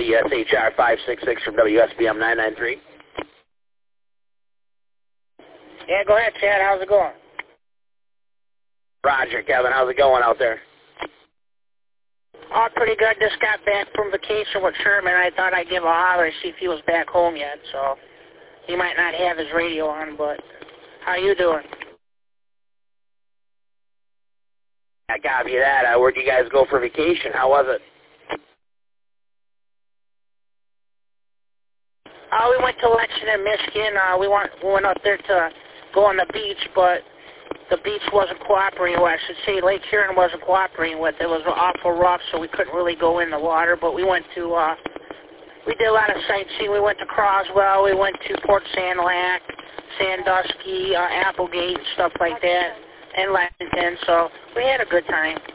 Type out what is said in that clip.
WSHR 566 from WSBM 993. Yeah, go ahead, Chad. How's it going? Roger, Kevin. How's it going out there? Oh, pretty good. Just got back from vacation with Sherman. I thought I'd give a holler and see if he was back home yet. So he might not have his radio on, but how you doing? I copy that. Where'd you guys go for vacation? How was it? We went to Lexington, Michigan. We went up there to go on the beach, but the beach wasn't cooperating with. I should say Lake Huron wasn't cooperating with. It was awful rough, so we couldn't really go in the water. But we went to, we did a lot of sightseeing. We went to Croswell. We went to Port Sanilac, Sandusky, Applegate, stuff like that, and Lexington. So we had a good time.